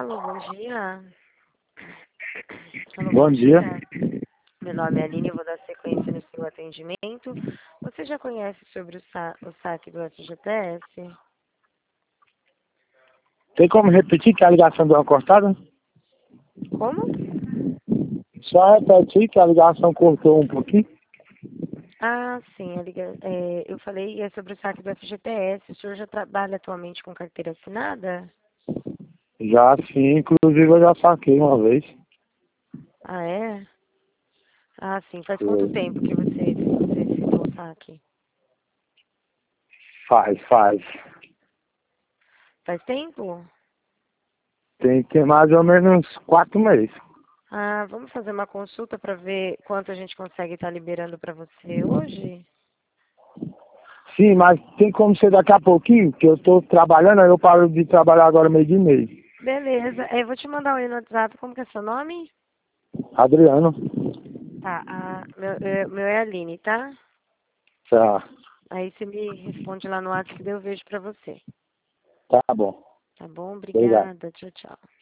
Alô, bom dia. Alô, bom Bom dia. dia. Meu nome é Aline, eu vou dar sequência no seu atendimento. Você já conhece sobre o saque do FGTS? Tem como repetir que a ligação deu uma cortada? Como? Só repetir que a ligação cortou um pouquinho? Ah, sim, eu falei sobre o saque do FGTS. O senhor já trabalha atualmente com carteira assinada? Já sim, inclusive eu já saquei uma vez. Ah, é? Ah, sim. Faz quanto Foi. tempo que você citou o saque? Faz. Faz tempo? Tem mais ou menos 4 meses. Ah, vamos fazer uma consulta para ver quanto a gente consegue estar liberando para você hoje? Sim, mas tem como ser daqui a pouquinho, que eu tô trabalhando, aí eu paro de trabalhar agora meio de mês. Beleza. Eu vou te mandar um e-mail no WhatsApp. Como que é seu nome? Adriano. Tá. Meu é Aline, tá? Tá, Aí você me responde lá no WhatsApp que daí eu vejo pra você. tá bom. Tá bom? Obrigado. Obrigada. Tchau, tchau.